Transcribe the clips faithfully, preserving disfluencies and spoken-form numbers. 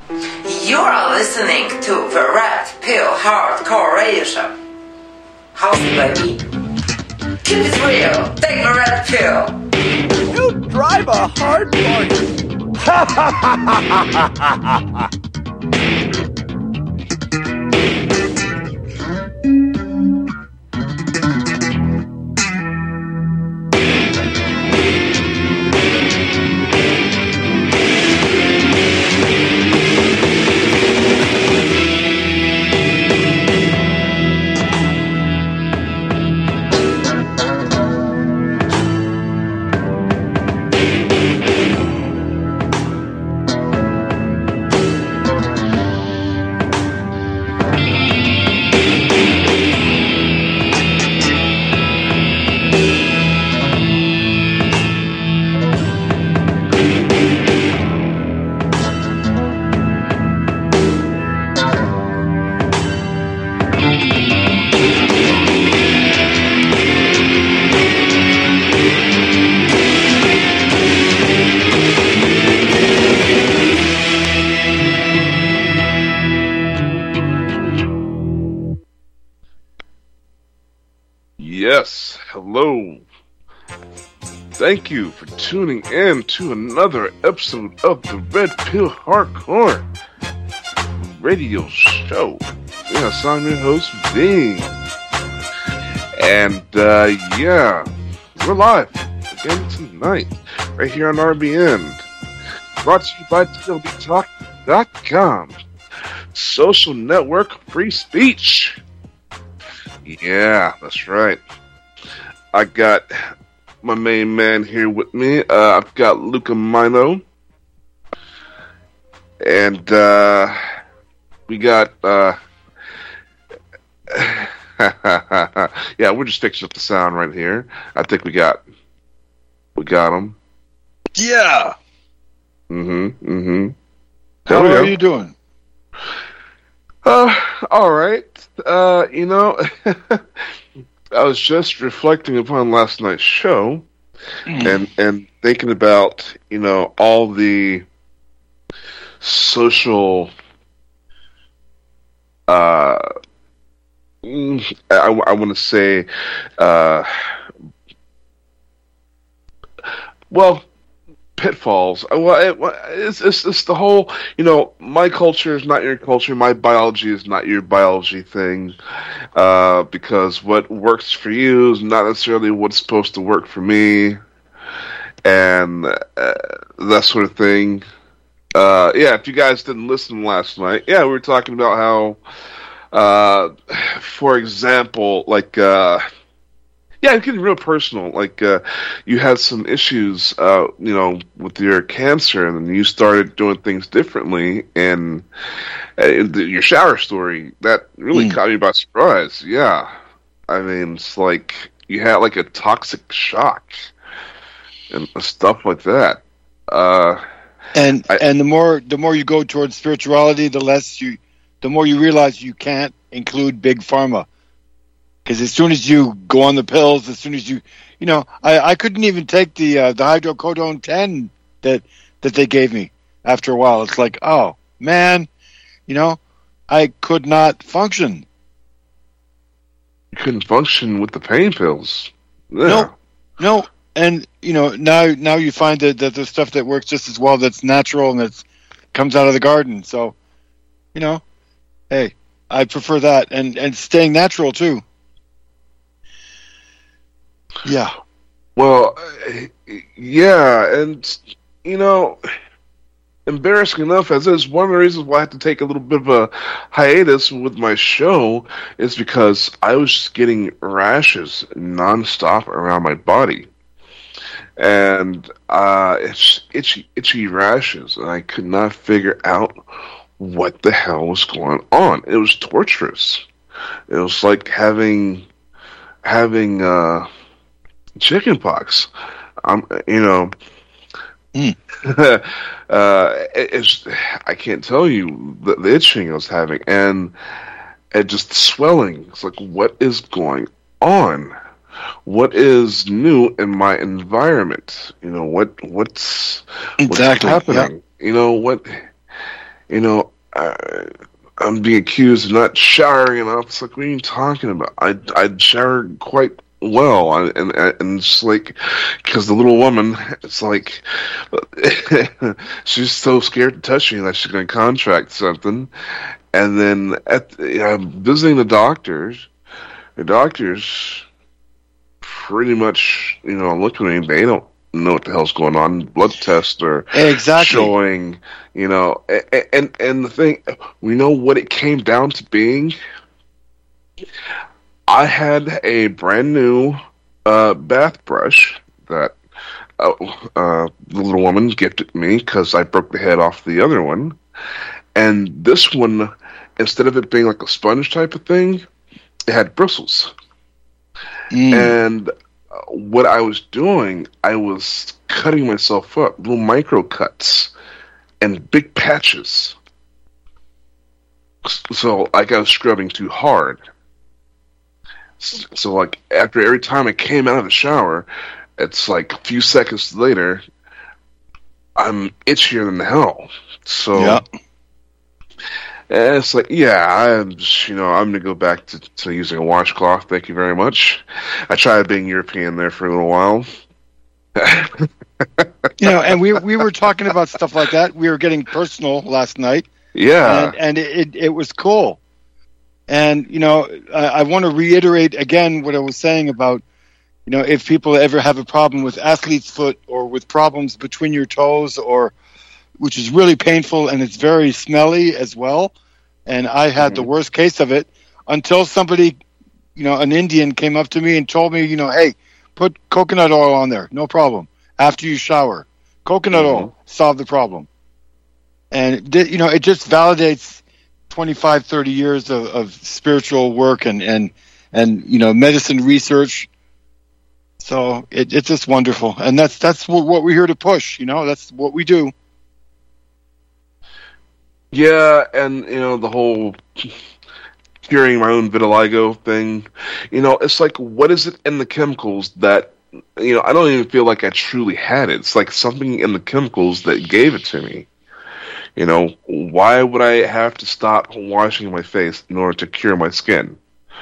You are listening to the Red Pill Hardcore Radio Show. How's it, baby? Keep it real. Take the red pill. You drive a hard bargain. Ha ha ha ha ha ha. Yes, hello. Thank you for tuning in to another episode of the Red Pill Hardcore Radio Show. Yes, I'm your host, Ving. And, uh, yeah, we're live again tonight, right here on R B N. Brought to you by T L B Talk dot com. Social network free speech. Yeah, that's right. I got my main man here with me. Uh, I've got Luca Mino. And uh, we got... Uh, yeah, we're just fixing up the sound right here. I think we got... We got him. Yeah! Mm-hmm, mm-hmm. How are you doing? Uh, all right. Uh, you know, I was just reflecting upon last night's show mm. and and thinking about, you know, all the social uh I, I want to say uh well pitfalls. Well, it, it's, it's it's the whole, you know, my culture is not your culture, my biology is not your biology thing, uh, because what works for you is not necessarily what's supposed to work for me, and uh, that sort of thing. Uh, yeah, if you guys didn't listen last night, yeah, we were talking about how, uh, for example, like, uh, yeah, it's getting real personal. Like, uh, you had some issues, uh, you know, with your cancer, and then you started doing things differently. And uh, your shower story, that really mm. caught me by surprise. Yeah, I mean, it's like you had like a toxic shock and stuff like that. Uh, and I, and the more the more you go towards spirituality, the less you, the more you realize you can't include big pharma. Because as soon as you go on the pills, as soon as you, you know, I, I couldn't even take the uh, the hydrocodone ten that that they gave me. After a while, it's like, oh man, you know, I could not function. You couldn't function with the pain pills. Yeah. No, no, and you know, now now you find that, that there's stuff that works just as well, that's natural and that comes out of the garden. So, you know, hey, I prefer that, and and staying natural too. Yeah. Well, yeah, and, you know, embarrassing enough as is, one of the reasons why I had to take a little bit of a hiatus with my show is because I was just getting rashes nonstop around my body. And uh, it's itchy, itchy rashes, and I could not figure out what the hell was going on. It was torturous. It was like having, having, uh, chicken pox. Um, you know, mm. uh, it, it's, I can't tell you the, the itching I was having, and and just swelling. It's like, what is going on? What is new in my environment? You know, what what's exactly what's happening? Yeah. You know what? you know, I, I'm being accused of not showering enough. It's like, what are you talking about? I I shower quite well, I, and and it's like, because the little woman, it's like, she's so scared to touch me that she's going to contract something, and then at you know, visiting the doctors, the doctors pretty much, you know, look at me, they don't know what the hell's going on. Blood tests are Exactly. showing, you know, and, and and the thing, we know what it came down to being. I had a brand new uh, bath brush that uh, uh, the little woman gifted me because I broke the head off the other one, and this one, instead of it being like a sponge type of thing, it had bristles. Mm. And what I was doing, I was cutting myself up, little micro cuts and big patches. So, like, I was scrubbing too hard. So, like, after every time I came out of the shower, it's like a few seconds later, I'm itchier than hell. So, Yeah. and it's like, yeah, I'm just, you know, I'm going to go back to, to using a washcloth. Thank you very much. I tried being European there for a little while. You know, and we we were talking about stuff like that. We were getting personal last night. Yeah. And, and it, it was cool. And, you know, I, I want to reiterate again what I was saying about, you know, if people ever have a problem with athlete's foot or with problems between your toes, or which is really painful and it's very smelly as well. And I had mm-hmm. the worst case of it until somebody, you know, an Indian came up to me and told me, you know, hey, put coconut oil on there. No problem. After you shower, coconut mm-hmm. oil, solve the problem. And, you know, it just validates twenty-five, thirty years of, of spiritual work and, and, and, you know, medicine research. So it, it's just wonderful. And that's, that's what, what we're here to push, you know, that's what we do. Yeah. And, you know, the whole curing my own vitiligo thing, you know, it's like, what is it in the chemicals that, you know, I don't even feel like I truly had it. It's like something in the chemicals that gave it to me. You know, why would I have to stop washing my face in order to cure my skin?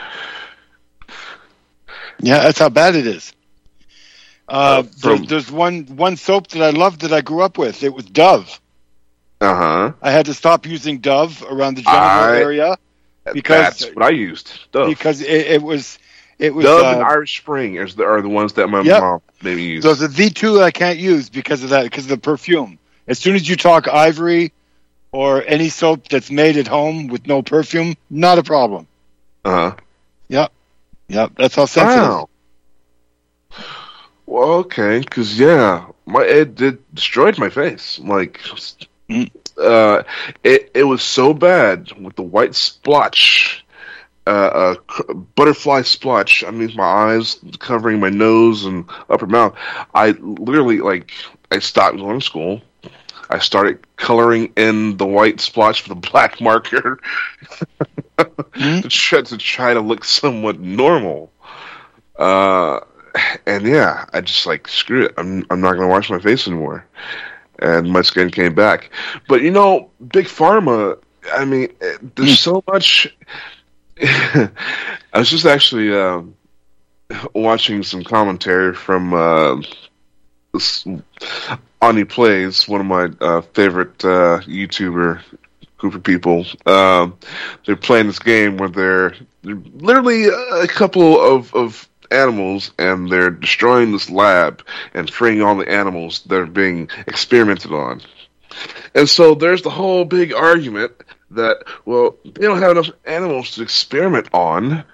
Yeah, that's how bad it is. Uh, uh, from, there's, there's one one soap that I loved that I grew up with. It was Dove. Uh huh. I had to stop using Dove around the genital I, area because that's what I used. Dove. Because it, it was it was Dove uh, and Irish Spring are the, are the ones that my yep. mom made me use. Those are the two I can't use because of that, because of the perfume. As soon as you talk Ivory or any soap that's made at home with no perfume, not a problem. Uh huh. Yep. Yep. That's how sensitive. Wow. Well, okay, because yeah, my it did destroyed my face. Like, mm. uh, it it was so bad with the white splotch, uh, uh, butterfly splotch. I mean, my eyes covering my nose and upper mouth. I literally like I stopped going to school. I started coloring in the white splotch with a black marker mm-hmm. to, try, to try to look somewhat normal. Uh, and yeah, I just like, screw it. I'm I'm not going to wash my face anymore. And my skin came back. But, you know, Big Pharma, I mean, there's so much. I was just actually uh, watching some commentary from uh, this Ani Plays, one of my uh, favorite uh, YouTuber group of people. Um, they're playing this game where they're, they're literally a couple of, of animals, and they're destroying this lab and freeing all the animals that are being experimented on. And so there's the whole big argument that, well, they don't have enough animals to experiment on,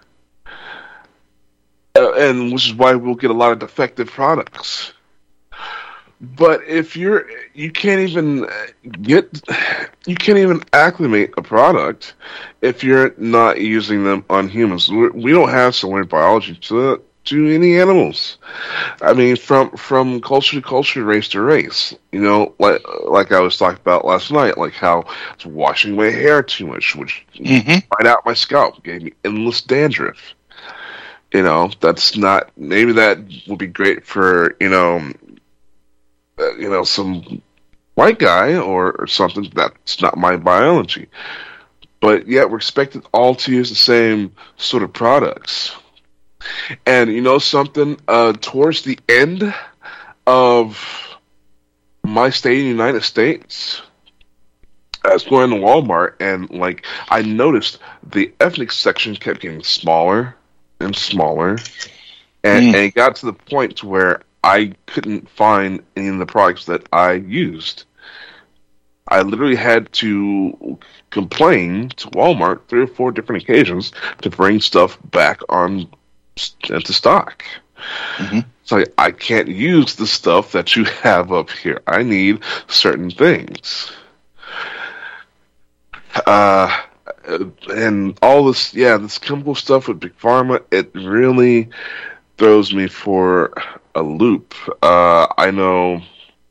uh, and which is why we'll get a lot of defective products. But if you're, you can't even get, you can't even acclimate a product if you're not using them on humans. We don't have similar biology to to any animals. I mean, from from culture to culture, race to race. You know, like like I was talking about last night, like how I was washing my hair too much, which mm-hmm. right out my scalp gave me endless dandruff. You know, that's not, maybe that would be great for, you know, Uh, you know, some white guy or, or something. That's not my biology. But yet we're expected all to use the same sort of products. And you know something? Uh, towards the end of my stay in the United States, I was going to Walmart, and like I noticed the ethnic section kept getting smaller and smaller, and, mm. and it got to the point to where I couldn't find any of the products that I used. I literally had to complain to Walmart three or four different occasions to bring stuff back on into stock. Mm-hmm. So I can't use the stuff that you have up here. I need certain things. Uh, and all this, yeah, this chemical stuff with Big Pharma, it really throws me for a loop. Uh, I know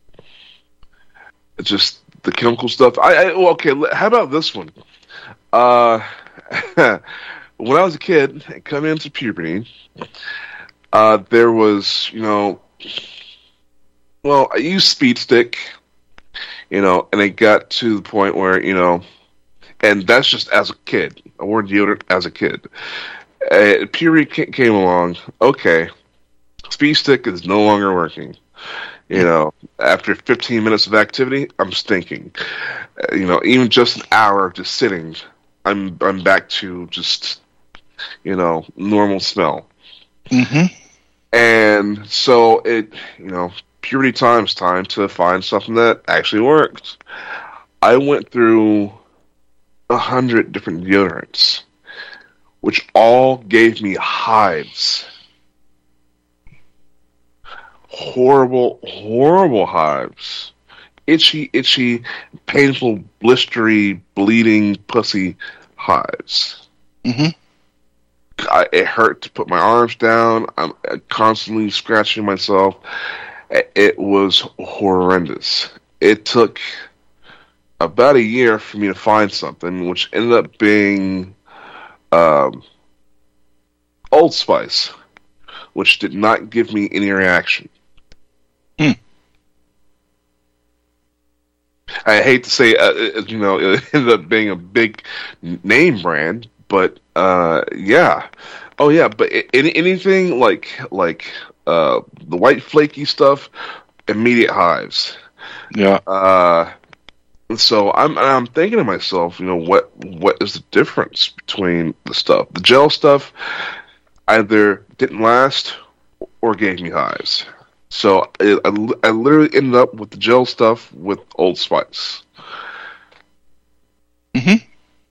just the chemical stuff. I, I well, okay, how about this one? Uh, when I was a kid, coming into puberty, uh, there was, you know, well, I used Speed Stick, you know, and it got to the point where, you know, and that's just as a kid. I wore deodorant as a kid. Uh, puberty came along. Okay, Speed Stick is no longer working. You know, after fifteen minutes of activity, I'm stinking. Uh, you know, even just an hour of just sitting, I'm I'm back to just, you know, normal smell. Mm-hmm. And so it, you know, puberty time's time to find something that actually worked. I went through a hundred different deodorants, which all gave me hives. Horrible, horrible hives. Itchy, itchy, painful, blistery, bleeding, pussy hives. Mm-hmm. I, it hurt to put my arms down. I'm constantly scratching myself. It was horrendous. It took about a year for me to find something, which ended up being um, Old Spice, which did not give me any reaction. Hmm. I hate to say, uh, it, you know, it ended up being a big name brand, but uh, yeah, oh yeah, but any, anything like like uh, the white flaky stuff, immediate hives. Yeah. Uh, so I'm I'm thinking to myself, you know, what what is the difference between the stuff? The gel stuff either didn't last or gave me hives. So it, I, I literally ended up with the gel stuff with Old Spice. Mm-hmm.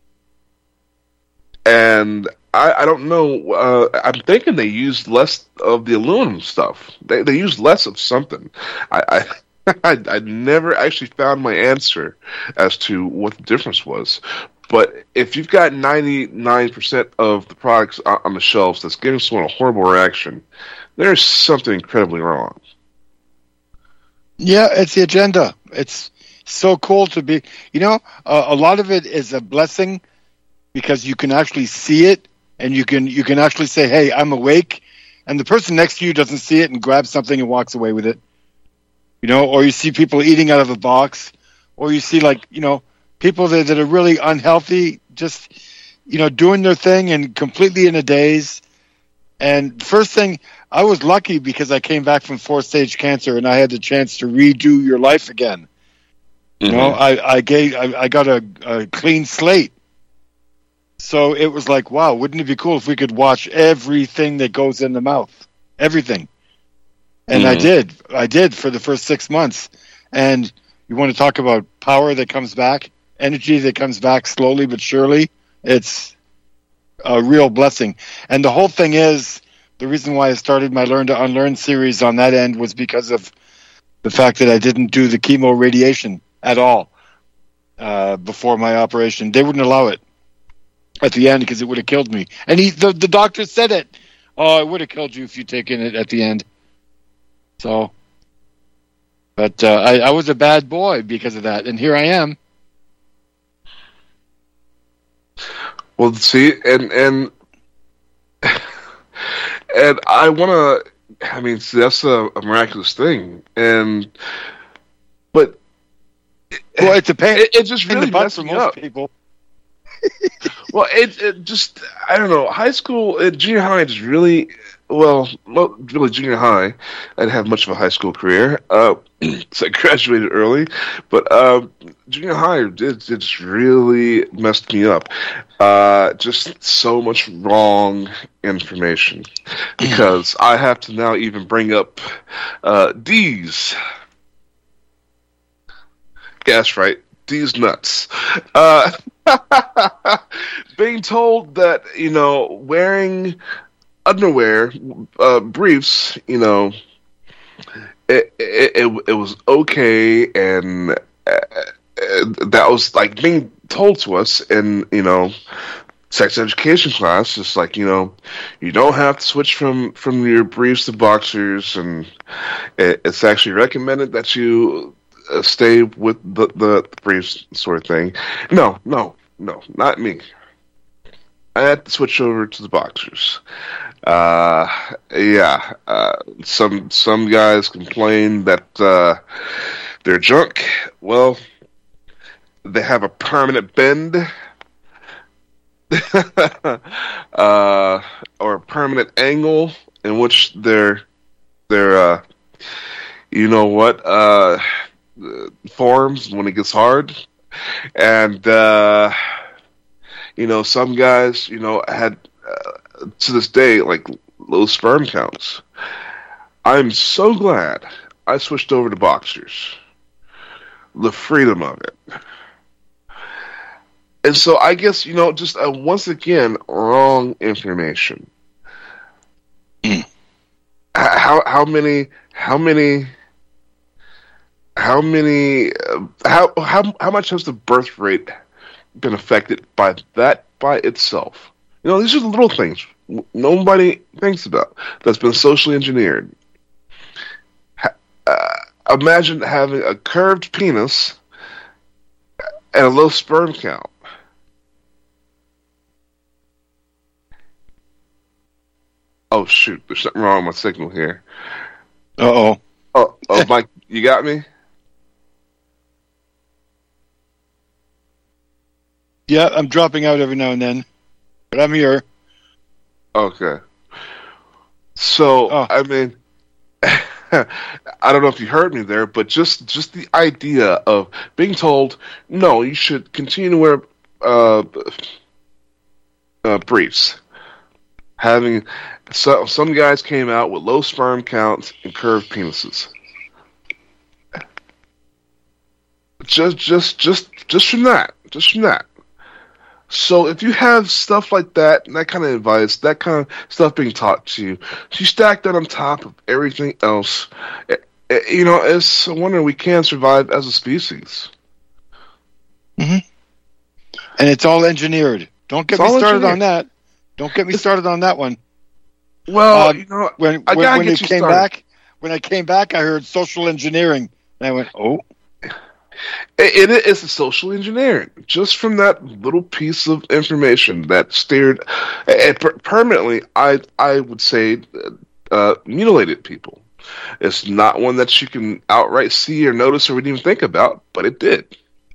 And I, I don't know. Uh, I'm thinking they used less of the aluminum stuff. They they used less of something. I. I I, I never actually found my answer as to what the difference was. But if you've got ninety-nine percent of the products on the shelves that's giving someone a horrible reaction, there's something incredibly wrong. Yeah, it's the agenda. It's so cool to be, you know, uh, a lot of it is a blessing because you can actually see it and you can you can actually say, hey, I'm awake. And the person next to you doesn't see it and grabs something and walks away with it. You know, or you see people eating out of a box, or you see, like, you know, people that, that are really unhealthy, just, you know, doing their thing and completely in a daze. And first thing, I was lucky because I came back from fourth-stage cancer and I had the chance to redo your life again. Mm-hmm. You know, I, I, gave, I, I got a, a clean slate. So it was like, wow, wouldn't it be cool if we could watch everything that goes in the mouth? Everything. And mm-hmm. I did. I did for the first six months. And you want to talk about power that comes back, energy that comes back slowly but surely. It's a real blessing. And the whole thing is, the reason why I started my Learn to Unlearn series on that end was because of the fact that I didn't do the chemo radiation at all uh, before my operation. They wouldn't allow it at the end because it would have killed me. And he, the, the doctor said it. Oh, it would have killed you if you'd taken it at the end. So, but uh, I, I was a bad boy because of that, and here I am. Well, see, and and and I want to. I mean, see, that's a, a miraculous thing, and but Well, it's a pain. It, it just in really the butt messed for me most up. people. Well, it it just I don't know. High school, uh, junior high just really well, well, really junior high. I didn't have much of a high school career, uh, so I graduated early. But uh, junior high it, it just really messed me up. Uh, just so much wrong information because I have to now even bring up uh, D's. Yeah, that's right. These nuts. Uh, being told that, you know, wearing underwear, uh, briefs, you know, it, it, it, it was okay, and uh, that was, like, being told to us in, you know, sex education class. It's like, you know, you don't have to switch from, from your briefs to boxers, and it, it's actually recommended that you Uh, stay with the, the briefs sort of thing. No, no, no, not me. I had to switch over to the boxers. Uh, yeah, uh, some some guys complain that uh, they're junk. Well, they have a permanent bend, uh, or a permanent angle in which they're they're uh, you know what uh. forms when it gets hard, and uh, you know, some guys, you know, had uh, to this day like low sperm counts. I'm so glad I switched over to boxers. The freedom of it, and so I guess, you know, just uh, once again, wrong information. how how many how many. How many? Uh, how how how much has the birth rate been affected by that by itself? You know, these are the little things nobody thinks about that's been socially engineered. Ha, uh, imagine having a curved penis and a low sperm count. Oh shoot! There's something wrong with my signal here. Uh oh. Oh, oh, Mike, you got me? Yeah, I'm dropping out every now and then, but I'm here. Okay. So, Oh. I mean, I don't know if you heard me there, but just just the idea of being told, no, you should continue to wear uh, uh, briefs. Having so, some guys came out with low sperm counts and curved penises. Just, just, just, just from that, just from that. So if you have stuff like that, and that kind of advice, that kind of stuff being taught to you, if you stack that on top of everything else, it, it, you know, it's a wonder we can survive as a species. Mm-hmm. And it's all engineered. Don't get It's me all started engineered. on that. Don't get me started on that one. Well, Um, you know, When I when, gotta when get it you came started. back, when I came back, I heard social engineering, and I went, "Oh, It, it is a social engineering, just from that little piece of information that steered, and per- permanently, I I would say, uh, mutilated people. It's not one that you can outright see or notice or even think about, but it did.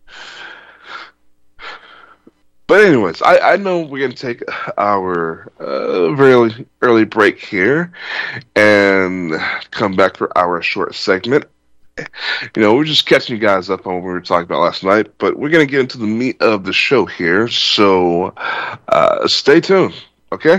But anyways, I, I know we're going to take our uh, very early break here and come back for our short segment. You know, we're just catching you guys up on what we were talking about last night, but we're going to get into the meat of the show here, so uh, stay tuned, okay?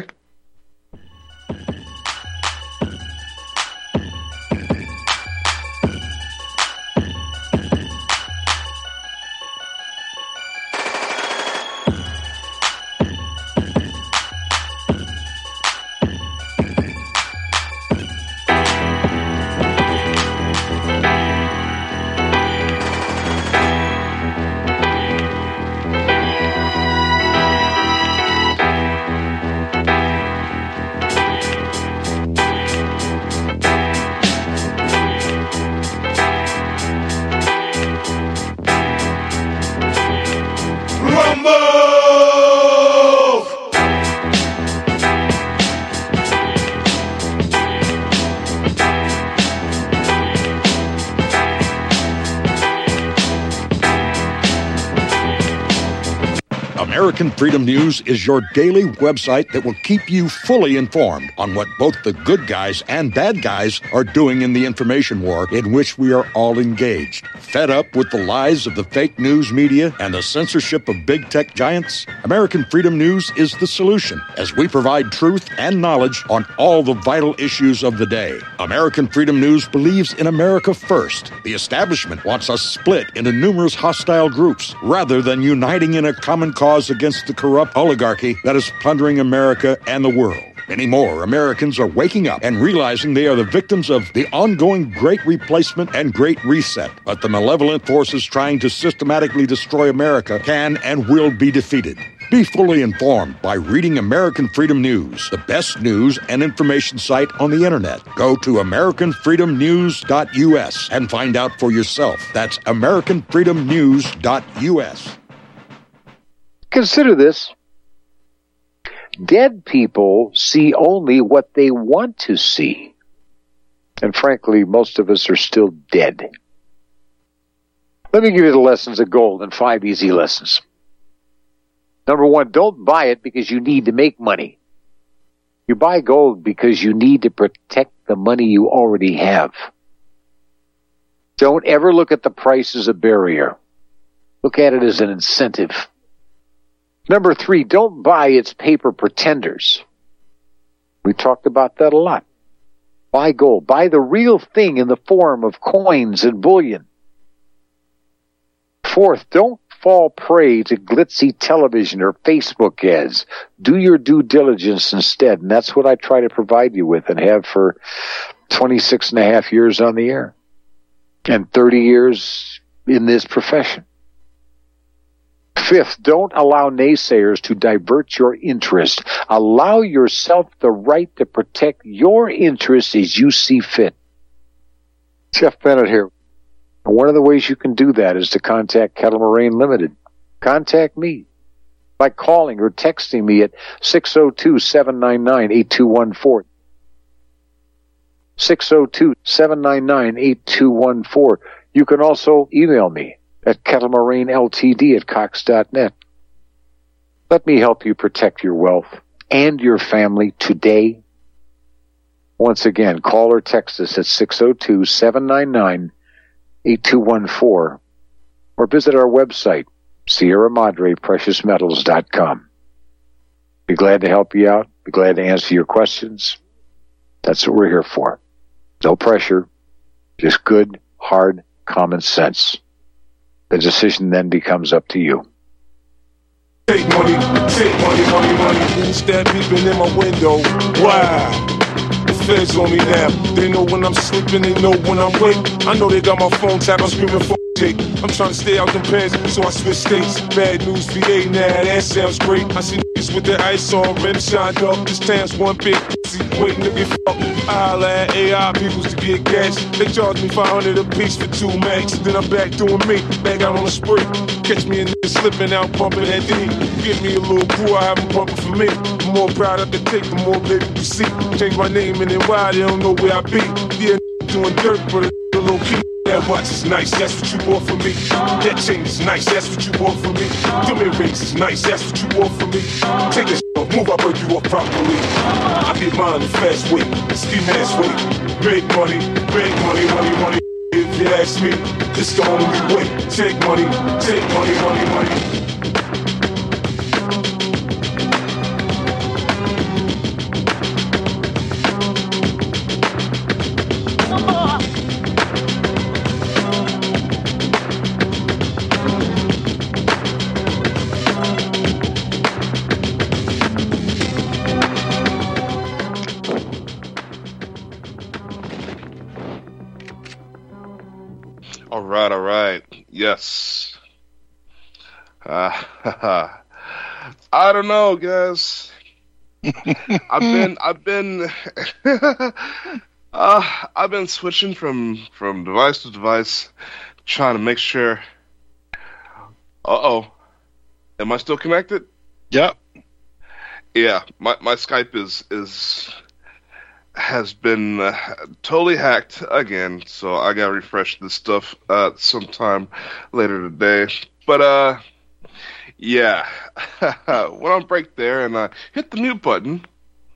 American Freedom News is your daily website that will keep you fully informed on what both the good guys and bad guys are doing in the information war in which we are all engaged. Fed up with the lies of the fake news media and the censorship of big tech giants? American Freedom News is the solution, as we provide truth and knowledge on all the vital issues of the day. American Freedom News believes in America first. The establishment wants us split into numerous hostile groups rather than uniting in a common cause against the corrupt oligarchy that is plundering America and the world. Many more Americans are waking up and realizing they are the victims of the ongoing Great Replacement and Great Reset. But the malevolent forces trying to systematically destroy America can and will be defeated. Be fully informed by reading American Freedom News, the best news and information site on the internet. Go to American Freedom News dot U S and find out for yourself. That's American Freedom News dot U S. Consider this. Dead people see only what they want to see. And frankly, most of us are still dead. Let me give you the lessons of gold in five easy lessons. Number one, don't buy it because you need to make money. You buy gold because you need to protect the money you already have. Don't ever look at the price as a barrier. Look at it as an incentive. Number three, don't buy its paper pretenders. We talked about that a lot. Buy gold. Buy the real thing in the form of coins and bullion. Fourth, don't fall prey to glitzy television or Facebook ads. Do your due diligence instead, and that's what I try to provide you with and have for twenty-six and a half years on the air and thirty years in this profession. Fifth, don't allow naysayers to divert your interest. Allow yourself the right to protect your interests as you see fit. Jeff Bennett here. One of the ways you can do that is to contact Kettle Moraine Limited. Contact me by calling or texting me at six oh two, seven nine nine, eight two one four. six oh two, seven nine nine, eight two one four. You can also email me at Kettle Moraine Ltd at Cox dot net. Let me help you protect your wealth and your family today. Once again, call or text us at six oh two, seven nine nine, eight two one four or visit our website, Sierra Madre Precious Metals dot com. Be glad to help you out. Be glad to answer your questions. That's what we're here for. No pressure, just good, hard, common sense. The decision then becomes up to you. Take money, take money, money, money. Instead, peeping in my window. Wow. The feds on me now. They know when I'm sleeping, they know when I'm awake. I know they got my phone tapped, I'm screaming for take. I'm trying to stay out them pants, so I switch states. Bad news V A now, that sounds great. I see niggas with their ice on, rims shined up. This town's one big pussy, waiting to get fucked. I'll add A I peoples to get gas. They charge me five hundred a piece for two max. Then I'm back doing me, back out on the spree. Catch me a nigga slipping out, pumping that D. Give me a little crew, I have them pumping for me. The more pride I can take, the more baby you see. Change my name and then why they don't know where I be. Yeah, doing dirt, but a little key. That watch is nice, that's what you bought for me. That chain is nice, that's what you bought for me. Them earrings is nice, that's what you bought for me. Take this off, move, I break you up properly. I get mine the fast way, ski mask way. Make money, make money, money, money. If you ask me, this the only way. Take money, take money, money, money. All right, all right. Yes. Uh, I don't know, guys. I've been, I've been, uh, I've been switching from from device to device, trying to make sure. Uh oh, am I still connected? Yep. Yeah, my my Skype is is. has been uh, totally hacked again, so I gotta refresh this stuff uh, sometime later today. But, uh, yeah. went on break there, and I hit the mute button.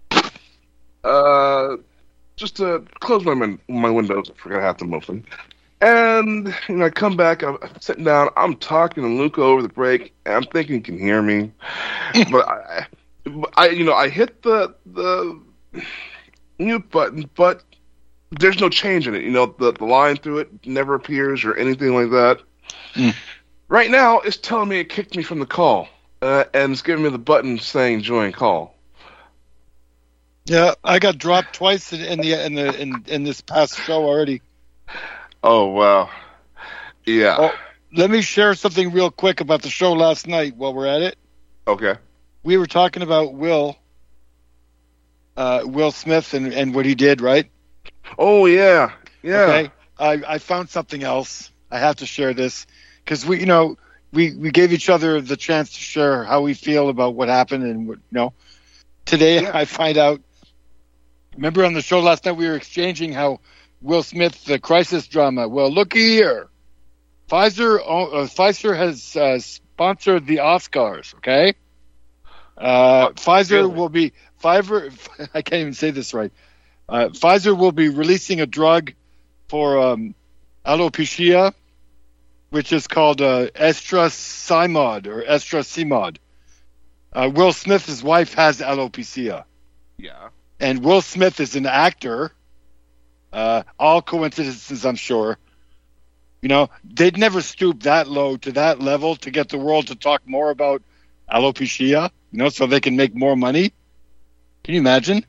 Uh, just to close my min- my windows. I forgot I have them open. And you know, I come back. I'm sitting down. I'm talking to Luca over the break, and I'm thinking he can hear me. but I, I, you know, I hit the the mute button, but there's no change in it. You know, the the line through it never appears or anything like that. Mm. Right now, it's telling me it kicked me from the call, uh, and it's giving me the button saying "join call." Yeah, I got dropped twice in, in the in the in, in this past show already. Oh wow, yeah. Oh, let me share something real quick about the show last night while we're at it. Okay. We were talking about Will, uh, Will Smith, and, and what he did, right? Oh yeah, yeah. Okay. I, I found something else. I have to share this because we, you know, we, we gave each other the chance to share how we feel about what happened, and what, you know, today yeah. I find out. Remember on the show last night we were exchanging how Will Smith, the crisis drama. Well, looky here, Pfizer, uh, Pfizer has uh, sponsored the Oscars. Okay, uh, Pfizer really? will be Pfizer. I can't even say this right. Uh, Pfizer will be releasing a drug for um, alopecia, which is called uh, estrasimod or estrasimod. Uh, Will Smith's wife has alopecia. Yeah. And Will Smith is an actor. Uh, all coincidences, I'm sure. You know, they'd never stoop that low to that level to get the world to talk more about alopecia, you know, so they can make more money. Can you imagine?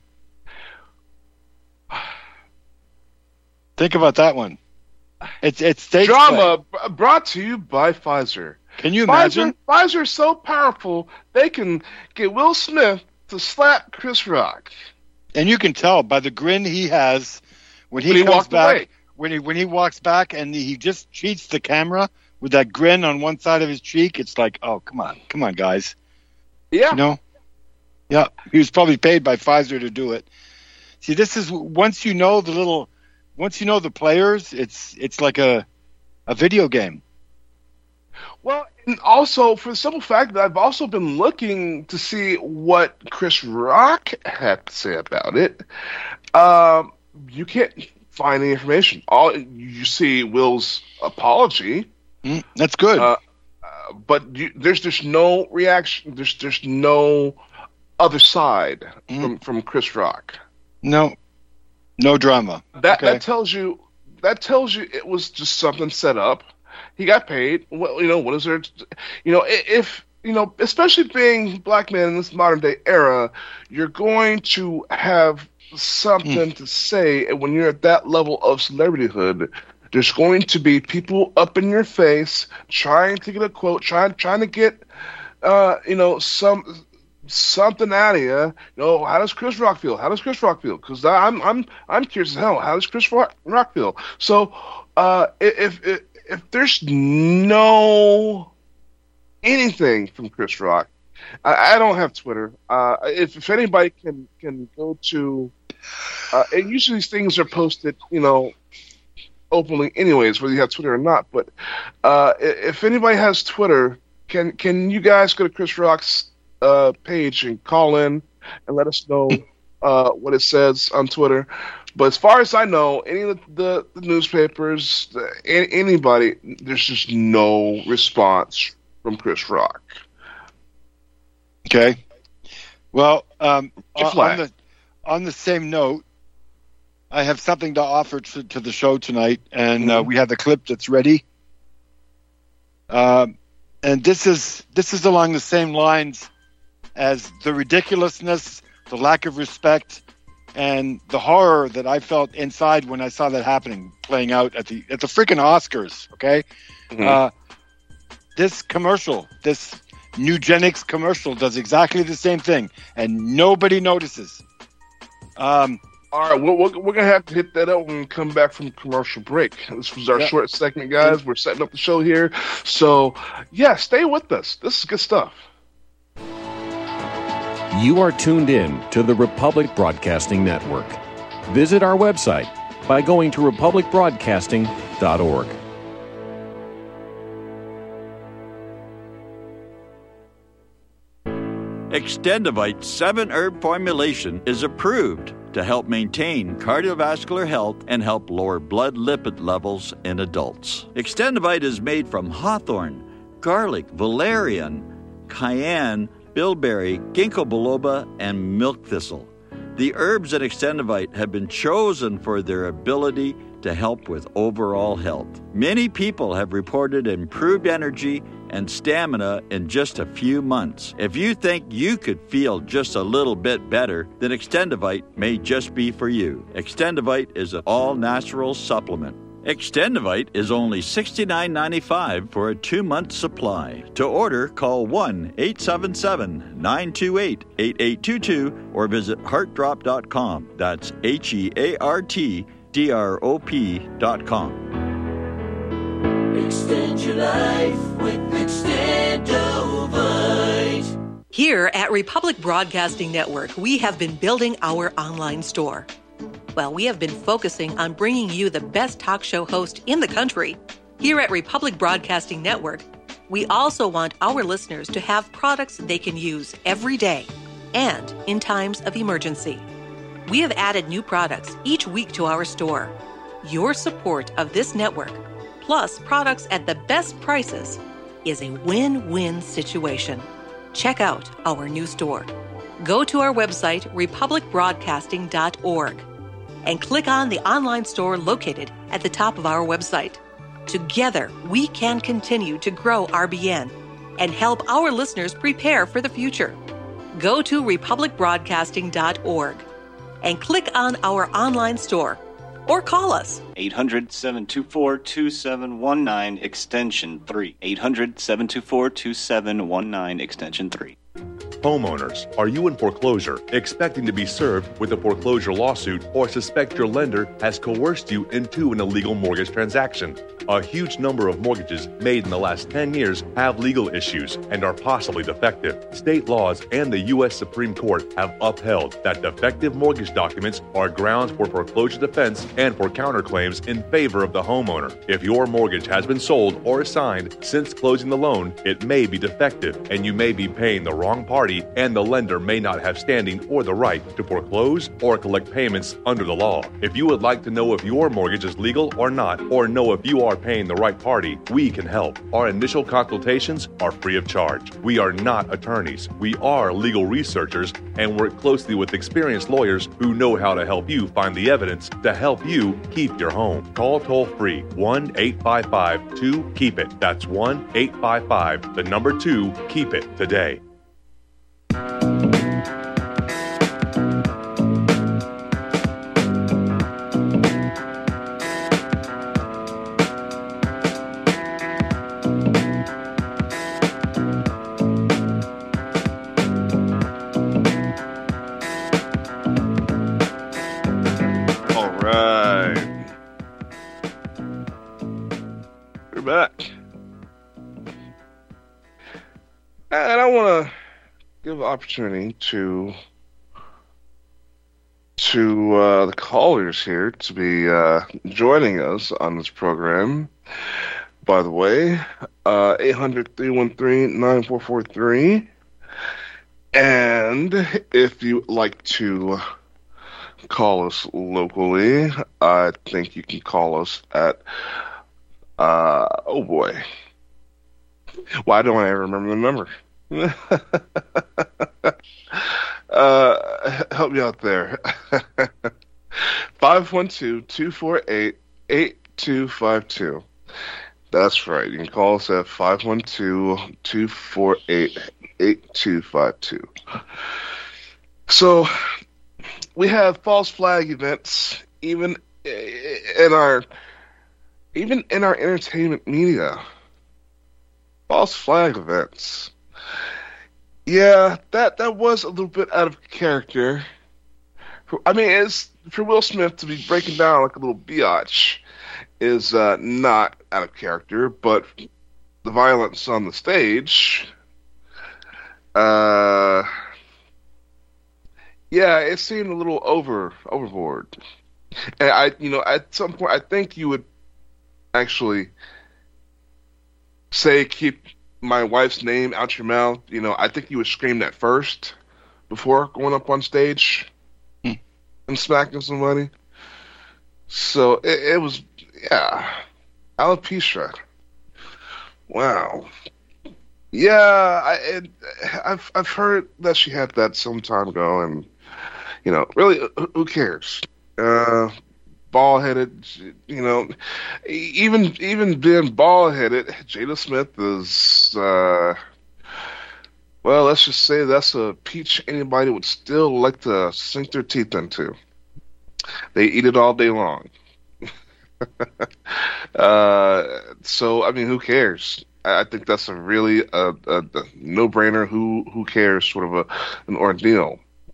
Think about that one. It's it's stage drama play. Brought to you by Pfizer. Can you imagine? Pfizer, Pfizer's so powerful they can get Will Smith to slap Chris Rock. And you can tell by the grin he has when he, when he comes back. Away. When he when he walks back and he just cheats the camera with that grin on one side of his cheek. It's like, oh, come on, come on, guys. Yeah. You know? Yeah. He was probably paid by Pfizer to do it. See, this is once you know the little, once you know the players, it's it's like a a video game. Well, and also for the simple fact that I've also been looking to see what Chris Rock had to say about it. Um, you can't find any information. All you see Will's apology. Mm, that's good. Uh, uh, but you, there's just no reaction. There's there's no other side mm. from, from Chris Rock. No, no drama. That okay. that tells you that tells you it was just something set up. He got paid. Well, you know, what is there? To, you know, if you know, especially being black man in this modern day era, you're going to have something mm. to say when you're at that level of celebrityhood. There's going to be people up in your face trying to get a quote, trying trying to get, uh, you know, some something out of you. You know, how does Chris Rock feel? How does Chris Rock feel? Because I'm I'm I'm curious as hell. How does Chris Rock, Rock feel? So, uh, if if if there's no anything from Chris Rock, I, I don't have Twitter. Uh, if if anybody can can go to, uh, and usually these things are posted, you know, openly anyways, whether you have Twitter or not. But uh, if anybody has Twitter, can can you guys go to Chris Rock's uh, page and call in and let us know uh, what it says on Twitter? But as far as I know, any of the, the, the newspapers, the, anybody, there's just no response from Chris Rock. Okay. Well, um, on, on the on the same note, I have something to offer to, to the show tonight, and mm-hmm. uh, we have the clip that's ready. Um, and this is this is along the same lines as the ridiculousness, the lack of respect, and the horror that I felt inside when I saw that happening, playing out at the at the freaking Oscars. Okay, mm-hmm. uh, this commercial, this Nugenics commercial, does exactly the same thing, and nobody notices. Um. All right, we're, we're, we're going to have to hit that up when we come back from commercial break. This was our yeah. short segment, guys. We're setting up the show here. So, yeah, stay with us. This is good stuff. You are tuned in to the Republic Broadcasting Network. Visit our website by going to republic broadcasting dot org. Extendivite's seven-herb formulation is approved to help maintain cardiovascular health and help lower blood lipid levels in adults. Extendivite is made from hawthorn, garlic, valerian, cayenne, bilberry, ginkgo biloba, and milk thistle. The herbs in Extendivite have been chosen for their ability to help with overall health. Many people have reported improved energy and stamina in just a few months. If you think you could feel just a little bit better, then Extendivite may just be for you. Extendivite is an all-natural supplement. Extendivite is only sixty-nine ninety-five for a two-month supply. To order, call one eight seven seven, nine two eight, eight eight two two or visit heart drop dot com. That's H E A R T D R O P dot com. Extend your life with Extendivite. Here at Republic Broadcasting Network, we have been building our online store. Well, we have been focusing on bringing you the best talk show host in the country. Here at Republic Broadcasting Network, we also want our listeners to have products they can use every day and in times of emergency. We have added new products each week to our store. Your support of this network, plus products at the best prices, is a win-win situation. Check out our new store. Go to our website, republic broadcasting dot org. and click on the online store located at the top of our website. Together, we can continue to grow R B N and help our listeners prepare for the future. Go to republic broadcasting dot org and click on our online store or call us. eight hundred, seven two four, two seven one nine, extension three. eight hundred, seven two four, two seven one nine, extension three. Homeowners, are you in foreclosure, expecting to be served with a foreclosure lawsuit, or suspect your lender has coerced you into an illegal mortgage transaction? A huge number of mortgages made in the last ten years have legal issues and are possibly defective. State laws and the U S Supreme Court have upheld that defective mortgage documents are grounds for foreclosure defense and for counterclaims in favor of the homeowner. If your mortgage has been sold or assigned since closing the loan, it may be defective and you may be paying the wrong party, and the lender may not have standing or the right to foreclose or collect payments under the law. If you would like to know if your mortgage is legal or not, or know if you are paying the right party, we can help. Our initial consultations are free of charge. We are not attorneys. We are legal researchers and work closely with experienced lawyers who know how to help you find the evidence to help you keep your home. Call toll free one eight five five two keep it. That's one eight five five, the number two, keep it today. Back. And I want to give an opportunity to to uh, the callers here to be uh, joining us on this program. By the way, uh, eight hundred, three one three, nine four four three. And if you would like to call us locally, I think you can call us at Uh, oh boy. Why don't I remember the number? uh, help me out there. five one two, two four eight, eight two five two. That's right. You can call us at five one two, two four eight, eight two five two. So, we have false flag events even in our Even in our entertainment media. False flag events. Yeah, that, that was a little bit out of character. I mean, it's for Will Smith to be breaking down like a little biatch is uh, not out of character, but the violence on the stage, uh, yeah, it seemed a little over overboard. And I, you know, at some point, I think you would actually say keep my wife's name out your mouth, you know, I think you would scream that first before going up on stage hmm. and smacking somebody. So it, it was, yeah, alopecia. Wow. Yeah, I, it, I've I've heard that she had that some time ago, and you know, really, who cares? Uh, bald-headed, you know, even even being bald-headed, Jada Smith is, uh, well, let's just say that's a peach anybody would still like to sink their teeth into. They eat it all day long. uh, so, I mean, who cares? I think that's a really a, a, a no-brainer. Who who cares? Sort of a an ordeal,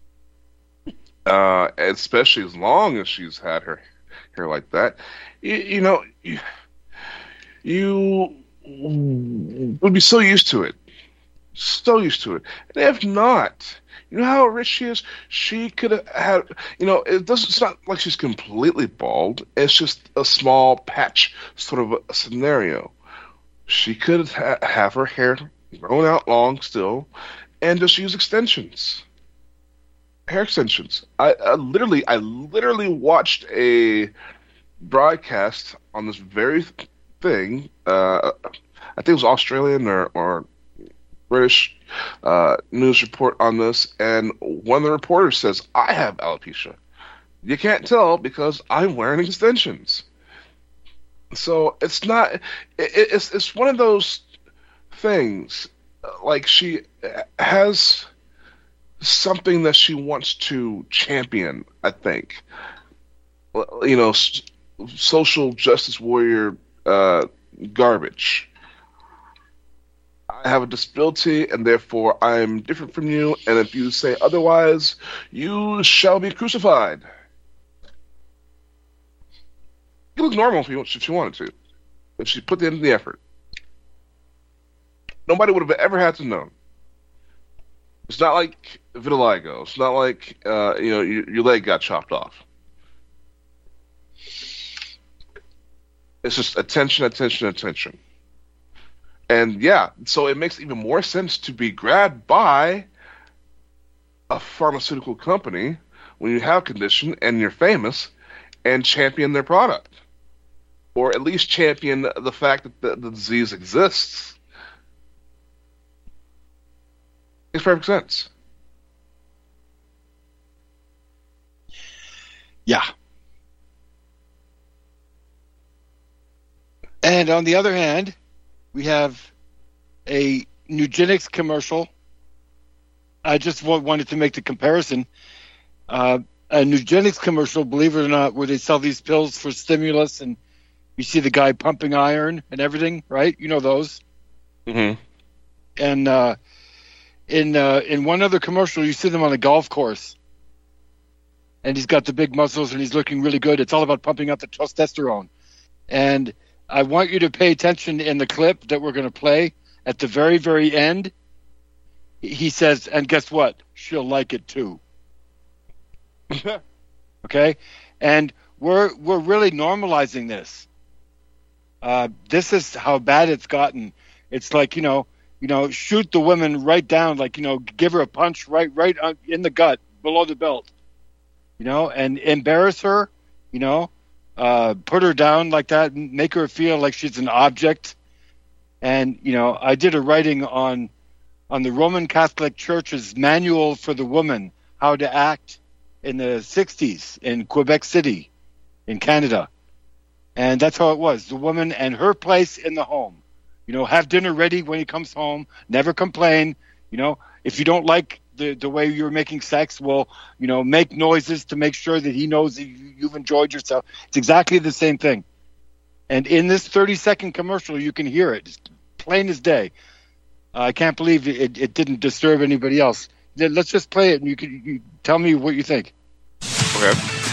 uh, especially as long as she's had her hair like that. You, you know, you, you would be so used to it, so used to it. And if not, you know how rich she is. She could have had. You know, it doesn't. It's not like she's completely bald. It's just a small patch, sort of a, a scenario. She could ha- have her hair grown out long still, and just use extensions, hair extensions. I, I literally, I literally watched a broadcast on this very thing. Uh, I think it was Australian or, or British uh, news report on this, and one of the reporters says, "I have alopecia. You can't tell because I'm wearing extensions." So it's not. It, it's it's one of those things. Like she has something that she wants to champion. I think. You know, s- social justice warrior uh, garbage. I have a disability, and therefore I am different from you. And if you say otherwise, you shall be crucified. You look normal if you, if she wanted to. If she put in the effort. Nobody would have ever had to know. It's not like vitiligo. It's not like, uh, you know, your, your leg got chopped off. It's just attention, attention, attention. And yeah, so it makes even more sense to be grabbed by a pharmaceutical company when you have a condition and you're famous and champion their product. Or at least champion the fact that the, the disease exists. Makes perfect sense. Yeah. And on the other hand, we have a Nugenix commercial. I just w- wanted to make the comparison. Uh, a Nugenix commercial, believe it or not, where they sell these pills for stimulus, and you see the guy pumping iron and everything, right? You know those. Mm-hmm. And uh, in uh, in one other commercial, you see them on a golf course, and he's got the big muscles and he's looking really good. It's all about pumping up the testosterone. And I want you to pay attention in the clip that we're going to play at the very, very end. He says, and guess what? She'll like it too. Okay? And we're we're really normalizing this. Uh, this is how bad it's gotten. It's like, you know, you know, shoot the women right down, like, you know, give her a punch right, right in the gut, below the belt, you know, and embarrass her, you know, uh, put her down like that, and make her feel like she's an object. And, you know, I did a writing on, on the Roman Catholic Church's manual for the woman, how to act in the sixties in Quebec City, in Canada. And that's how it was. The woman and her place in the home. You know, have dinner ready when he comes home. Never complain. You know, if you don't like the, the way you're making sex, well, you know, make noises to make sure that he knows that you, you've enjoyed yourself. It's exactly the same thing. And in this thirty-second commercial, you can hear it. It's plain as day. Uh, I can't believe it, it didn't disturb anybody else. Let's just play it, and you can you tell me what you think. Okay.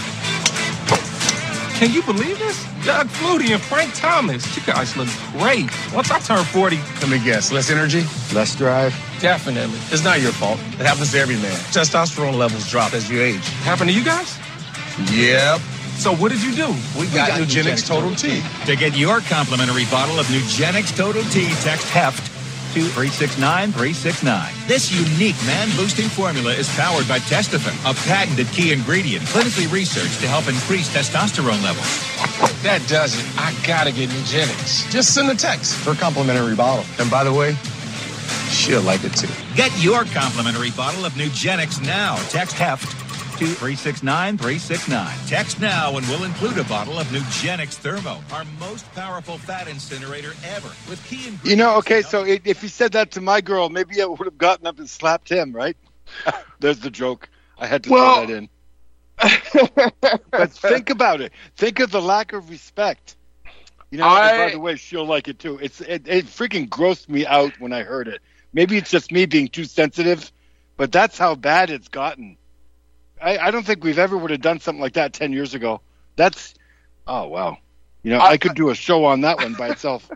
Can you believe this? Doug Flutie and Frank Thomas. You guys look great. Once I turn forty... Let me guess. Less energy? Less drive? Definitely. It's not your fault. It happens to every man. Testosterone levels drop as you age. Happen to you guys? Yep. So what did you do? We, we got, got Nugenix Total T. To get your complimentary bottle of Nugenix Total T, text HEFT to three six nine, three six nine. This unique man-boosting formula is powered by Testofen, a patented key ingredient clinically researched to help increase testosterone levels. That does it. I gotta get Nugenix. Just send a text for a complimentary bottle. And by the way, she'll like it too. Get your complimentary bottle of Nugenix now. Text HEFT to three six nine, three six nine. Text now and we'll include a bottle of Nugenix Thermo, our most powerful fat incinerator ever. With key ingredients. You know, okay, so it, if he said that to my girl, maybe I would have gotten up and slapped him, right? There's the joke. I had to well, throw that in. But think about it. Think of the lack of respect. You know, I, and by the way, she'll like it too. It's it, it freaking grossed me out when I heard it. Maybe it's just me being too sensitive, but that's how bad it's gotten. I, I don't think we've ever would have done something like that ten years ago. That's, oh, wow. You know, I, I could do a show on that one by itself.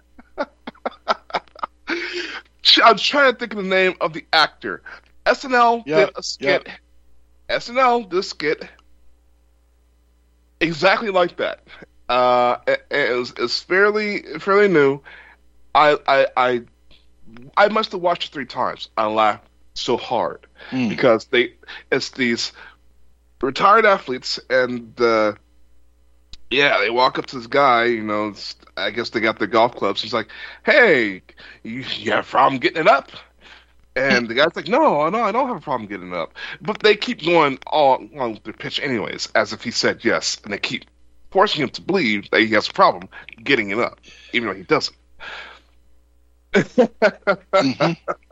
I'm trying to think of the name of the actor. S N L Yep, did a skit. yep. S N L did a skit exactly like that. Uh, it, it was it's fairly fairly new. I I I I must have watched it three times. I laughed so hard Mm. because they it's these retired athletes and uh, yeah, they walk up to this guy. You know, it's, I guess they got their golf clubs. He's like, "Hey, you, you have a problem getting it up?" And the guy's like, no, no, I don't have a problem getting up. But they keep going all along with their pitch anyways, as if he said yes. And they keep forcing him to believe that he has a problem getting it up, even though he doesn't. Mm-hmm.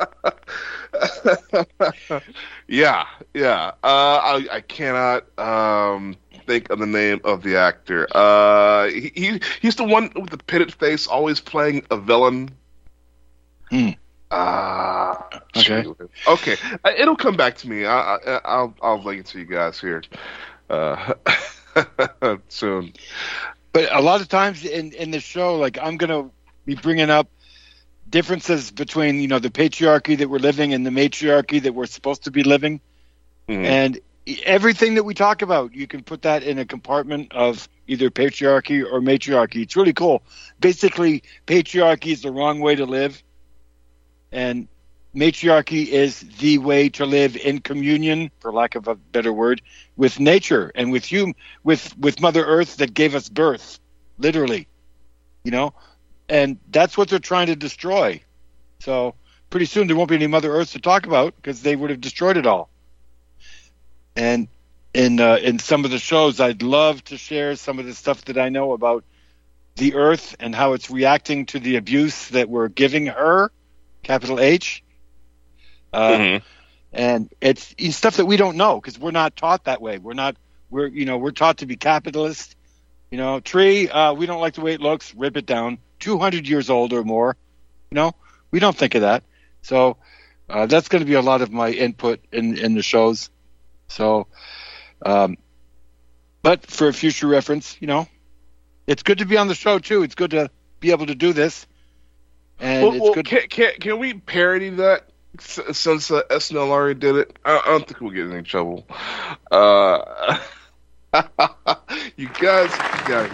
yeah, yeah. Uh, I, I cannot um, think of the name of the actor. Uh, he, he He's the one with the pitted face, always playing a villain. Hmm. Uh, Okay. Okay. Uh, It'll come back to me. I, I, I'll I'll link it to you guys here uh, soon. But a lot of times in, in the show, like, I'm going to be bringing up differences between, you know, the patriarchy that we're living and the matriarchy that we're supposed to be living. Mhm. And everything that we talk about, you can put that in a compartment of either patriarchy or matriarchy. It's really cool. Basically, patriarchy is the wrong way to live. And matriarchy is the way to live in communion, for lack of a better word, with nature and with hum- with with Mother Earth that gave us birth, literally. You know, and that's what they're trying to destroy. So pretty soon there won't be any Mother Earth to talk about because they would have destroyed it all. And in uh, in some of the shows, I'd love to share some of the stuff that I know about the Earth and how it's reacting to the abuse that we're giving her. Capital H, uh, Mhm. and it's, it's stuff that we don't know because we're not taught that way. We're not, we're you know, we're taught to be capitalist. You know, tree, uh, we don't like the way it looks. Rip it down. Two hundred years old or more. You know, we don't think of that. So uh, that's going to be a lot of my input in in the shows. So, um, but for a future reference, you know, it's good to be on the show too. It's good to be able to do this. And Well, it's well, good. can, can can we parody that s- since uh, S N L already did it? I, I don't think we'll get in any trouble. Uh, you guys, you guys.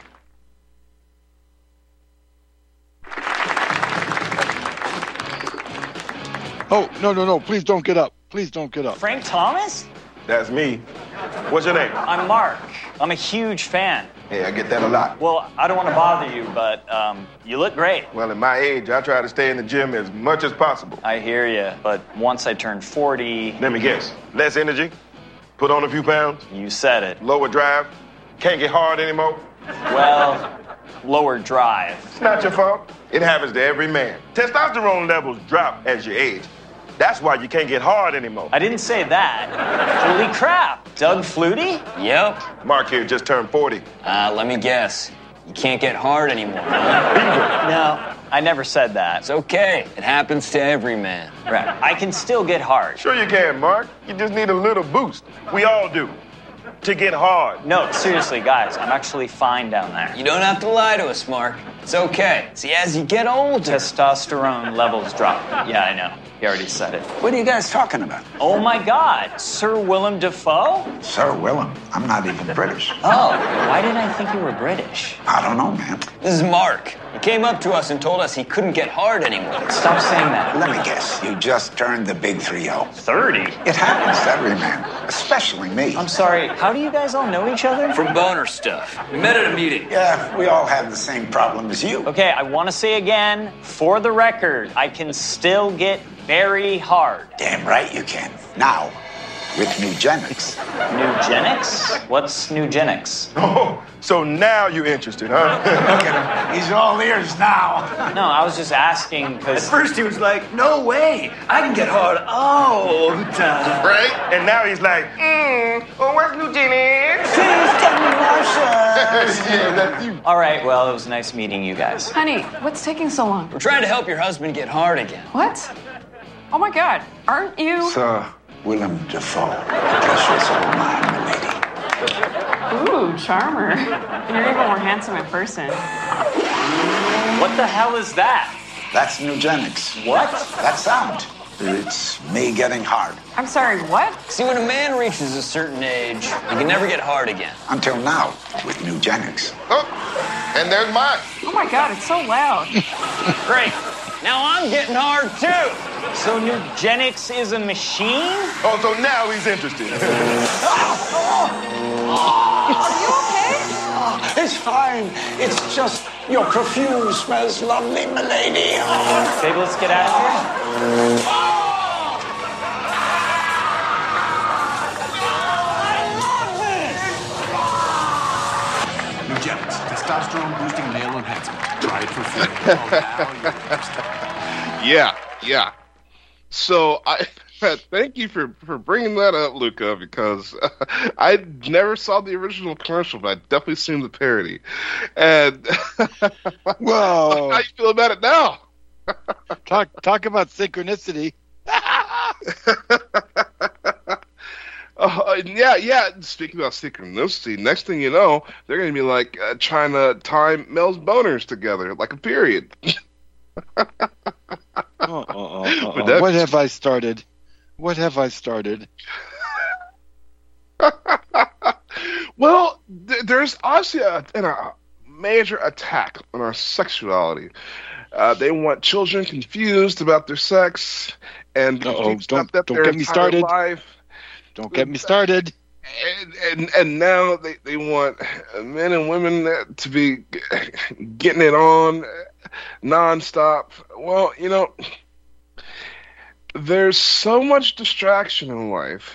Oh, no, no, no. Please don't get up. Please don't get up. Frank Thomas? That's me. What's your name? I'm Mark. I'm a huge fan. Hey, I get that a lot. Well, I don't want to bother you, but um, you look great. Well, at my age, I try to stay in the gym as much as possible. I hear you, but once I turned forty... Let me guess. Less energy? Put on a few pounds? You said it. Lower drive? Can't get hard anymore? Well, lower drive. It's not your fault. It happens to every man. Testosterone levels drop as you age. That's why you can't get hard anymore. I didn't say that. Holy crap. Doug Flutie? Yep. Mark here just turned forty. Uh, let me guess. You can't get hard anymore, huh? No, I never said that. It's okay. It happens to every man. Right. I can still get hard. Sure you can, Mark. You just need a little boost. We all do. To get hard. No, seriously, guys, I'm actually fine down there. You don't have to lie to us, Mark. It's okay. See, as you get older... Testosterone levels drop. Yeah, I know. He already said it. What are you guys talking about? Oh my God, Sir Willem Dafoe? Sir Willem. I'm not even British. Oh, why did I think you were British? I don't know, man. This is Mark. He came up to us and told us he couldn't get hard anymore. Stop saying that. Let me guess. You just turned the big three oh. thirty? It happens to every man, especially me. I'm sorry, how do you guys all know each other? From boner stuff. We met at a meeting. Yeah, we all have the same problem as you. Okay, I want to say again, for the record, I can still get very hard. Damn right you can. Now, with Nugenics. Nugenics? What's Nugenics? Oh, so now you're interested, huh? Look at him. He's all ears now. No, I was just asking because... At first he was like, no way. I can get hard all the time. Right? And now he's like, mm, oh, where's Nugenics? Please get me Marsha. Yeah, that's you. All right, well, it was nice meeting you guys. Honey, what's taking so long? We're trying to help your husband get hard again. What? Oh my God, aren't you? Sir Willem Dafoe. The pleasure's all mine, milady. Ooh, charmer. And you're even more handsome in person. What the hell is that? That's Nugenics. What? That sound. It's me getting hard. I'm sorry, what? See, when a man reaches a certain age, he can never get hard again. Until now, with Nugenics. Oh, and there's mine. Oh my God, it's so loud. Great. Now I'm getting hard too. So Nugenics is a machine? Oh, so now he's interested. Are you okay? It's fine. It's just your perfume smells lovely, milady. Babe, let's get out of here. Nugenics, testosterone boosting male enhancement. Try it for free. Oh, now you're interested. Yeah, yeah. So I thank you for, for bringing that up, Luca, because uh, I never saw the original commercial, but I definitely seen the parody. And whoa, how you feel about it now? talk talk about synchronicity. Uh, yeah, yeah. Speaking about synchronicity, next thing you know, they're going to be like uh, trying to time Mel's boners together, like a period. oh, oh, oh, oh, oh. What have I started? What have I started? Well, th- there's obviously a, a major attack on our sexuality. Uh, they want children confused about their sex and Uh-oh, don't, don't get me started. Life. Don't get me started. And, and and now they, they want men and women to be getting it on nonstop. Well, you know, there's so much distraction in life.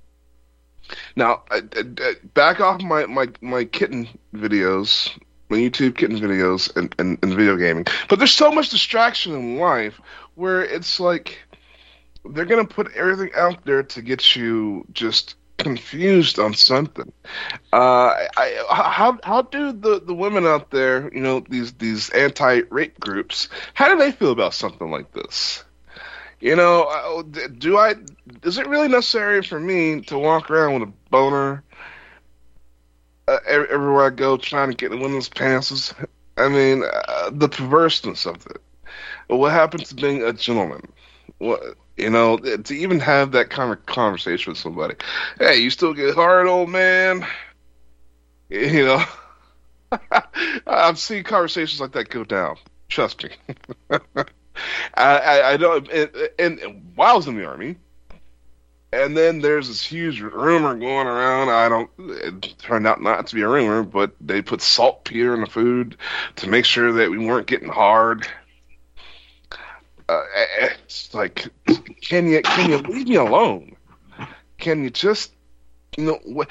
Now, I, I, back off my, my, my kitten videos, my YouTube kitten videos and, and, and video gaming. But there's so much distraction in life where it's like they're going to put everything out there to get you just confused on something. Uh, I, how how do the, the women out there, you know, these these anti-rape groups, how do they feel about something like this? You know, do I? Is it really necessary for me to walk around with a boner uh, everywhere I go, trying to get in women's pants? I mean, uh, the perverseness of it. What happens to being a gentleman? What? You know, to even have that kind of conversation with somebody. Hey, you still get hard, old man? You know, I've seen conversations like that go down. Trust me. I, I, I don't. And, and, and while I was in the Army, and then there's this huge rumor going around. I don't. It turned out not to be a rumor, but they put saltpeter in the food to make sure that we weren't getting hard. Uh, it's like, can you can you leave me alone? Can you just, you know, what?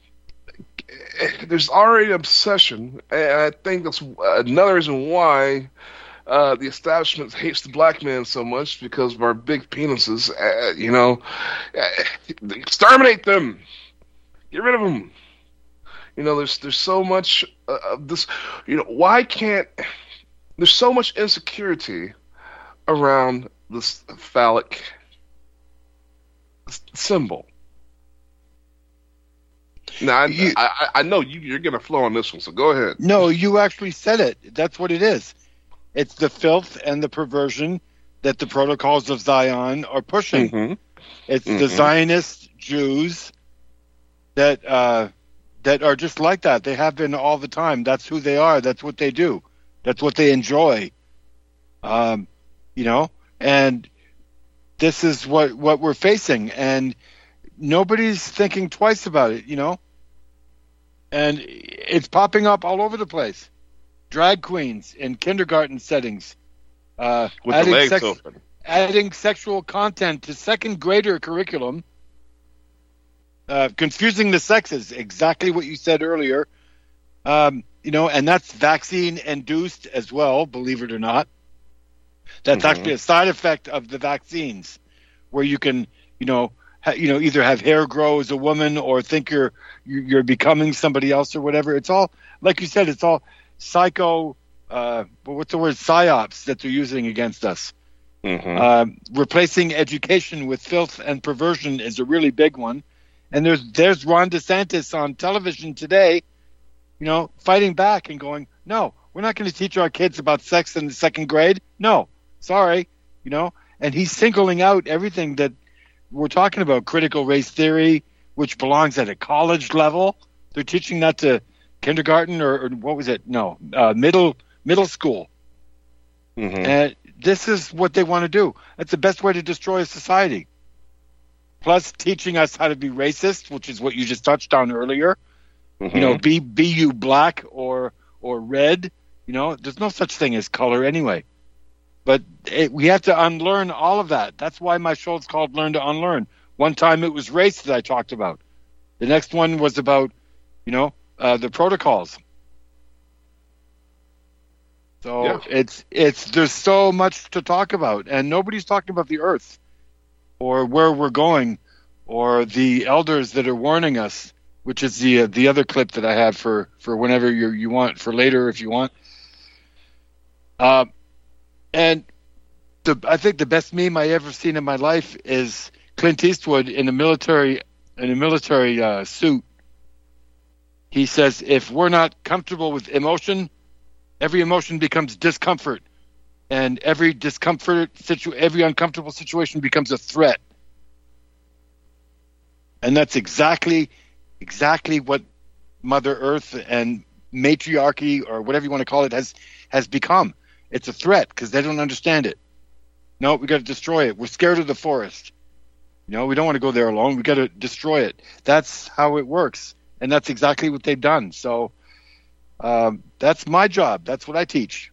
There's already an obsession, and I think that's another reason why uh, the establishment hates the black man so much, because of our big penises. Uh, you know, uh, exterminate them, get rid of them. You know, there's there's so much uh, of this. You know, why can't? There's so much insecurity around this phallic symbol. Now, I, you, I, I know you, you're going to flow on this one, so go ahead. No, you actually said it. That's what it is. It's the filth and the perversion that the protocols of Zion are pushing. Mm-hmm. It's Mm-hmm. the Zionist Jews that uh, that are just like that. They have been all the time. That's who they are. That's what they do. That's what they enjoy. Um, you know, and this is what, what we're facing, and nobody's thinking twice about it, you know? And it's popping up all over the place. Drag queens in kindergarten settings. Uh, With the legs sex- open. Adding sexual content to second grader curriculum. Uh, confusing the sexes, exactly what you said earlier. Um, you know, and that's vaccine-induced as well, believe it or not. That's Mhm. actually a side effect of the vaccines, where you can, you know, ha- you know, either have hair grow as a woman or think you're you're becoming somebody else or whatever. It's all, like you said, it's all psycho. Uh, what's the word? Psyops that they're using against us. Mhm. Um, replacing education with filth and perversion is a really big one. And there's there's Ron DeSantis on television today, you know, fighting back and going, no, we're not going to teach our kids about sex in the second grade. No, sorry, you know. And he's singling out everything that we're talking about, critical race theory, which belongs at a college level. They're teaching that to kindergarten or, or what was it? No, uh, middle middle school. Mhm. And this is what they want to do. That's the best way to destroy a society. Plus teaching us how to be racist, which is what you just touched on earlier. Mhm. You know, be be you black or or red. You know, there's no such thing as color anyway. But it, we have to unlearn all of that. That's why my show is called Learn to Unlearn. One time it was race that I talked about. The next one was about, you know, uh, the protocols. So Yeah. it's it's there's so much to talk about, and nobody's talking about the Earth or where we're going or the elders that are warning us, which is the uh, the other clip that I have for for whenever you you want for later if you want. Uh, and the I think the best meme I ever seen in my life is Clint Eastwood in a military in a military uh, suit. He says, "If we're not comfortable with emotion, every emotion becomes discomfort, and every discomfort situ every uncomfortable situation becomes a threat." And that's exactly exactly what Mother Earth and matriarchy, or whatever you want to call it, has has become. It's a threat because they don't understand it. No, we got to destroy it. We're scared of the forest. You know, we don't want to go there alone. We got to destroy it. That's how it works, and that's exactly what they've done. So um, that's my job. That's what I teach.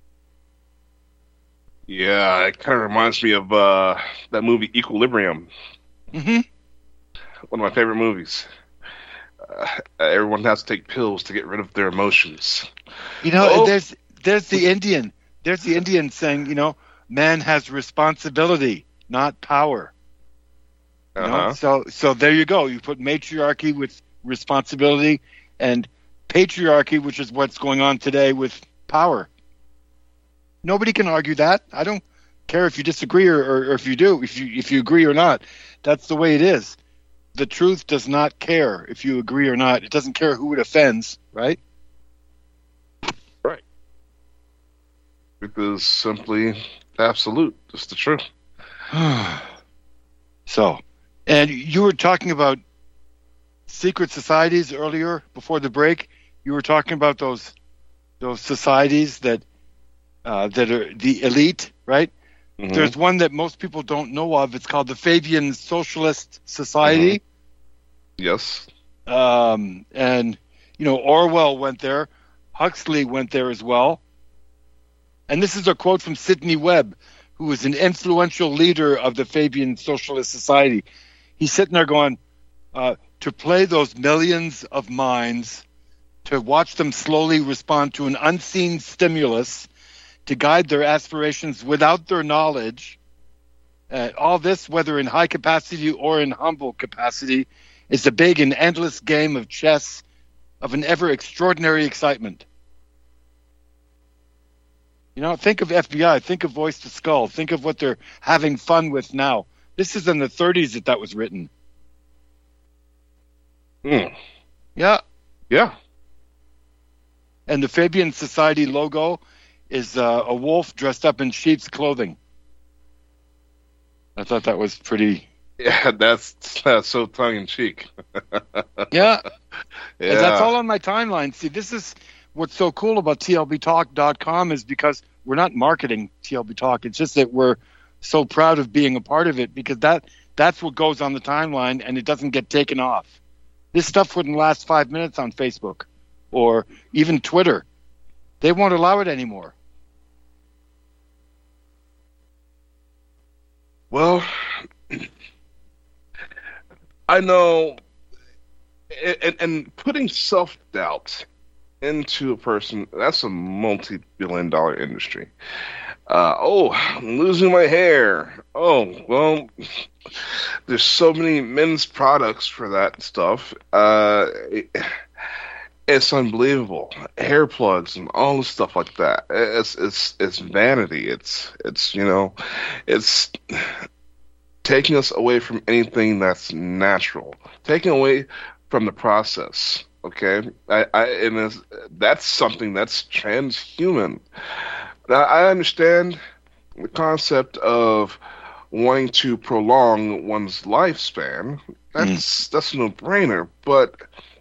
Yeah, it kind of reminds me of uh, that movie Equilibrium. Mm-hmm. One of my favorite movies. Uh, everyone has to take pills to get rid of their emotions. You know, Oh. there's there's the Indian. There's the Indian saying, you know, man has responsibility, not power. You know? Uh-huh. So so there you go. You put matriarchy with responsibility and patriarchy, which is what's going on today with power. Nobody can argue that. I don't care if you disagree or, or, or if you do, if you if you agree or not. That's the way it is. The truth does not care if you agree or not. It doesn't care who it offends, right? Right. It is simply absolute. It's the truth. So, and you were talking about secret societies earlier before the break. You were talking about those those societies that uh, that are the elite, right? Mhm. There's one that most people don't know of. It's called the Fabian Socialist Society. Yes. Um, and, you know, Orwell went there. Huxley went there as well. And this is a quote from Sidney Webb, who was an influential leader of the Fabian Socialist Society. He's sitting there going, uh, to play those millions of minds, to watch them slowly respond to an unseen stimulus, to guide their aspirations without their knowledge. Uh, all this, whether in high capacity or in humble capacity, is a big and endless game of chess of an ever extraordinary excitement. You know, think of F B I, think of Voice to Skull, think of what they're having fun with now. This is in the thirties that that was written. Hmm. Yeah. Yeah. And the Fabian Society logo is uh, a wolf dressed up in sheep's clothing. I thought that was pretty. Yeah, that's that's so tongue in cheek. Yeah. Yeah. That's all on my timeline. See, this is what's so cool about T L B talk dot com is because we're not marketing T L B Talk. It's just that we're so proud of being a part of it because that that's what goes on the timeline and it doesn't get taken off. This stuff wouldn't last five minutes on Facebook or even Twitter. They won't allow it anymore. Well, I know, and, and putting self-doubt into a person, that's a multi-billion dollar industry. Uh, oh, I'm losing my hair. Oh, well, there's so many men's products for that stuff. Uh, it, it's unbelievable. Hair plugs and all the stuff like that. It's it's it's vanity. It's it's you know, it's taking us away from anything that's natural. Taking away from the process. Okay, I, I and it's, that's something that's transhuman. Now, I understand the concept of wanting to prolong one's lifespan. That's mm. that's a no-brainer, but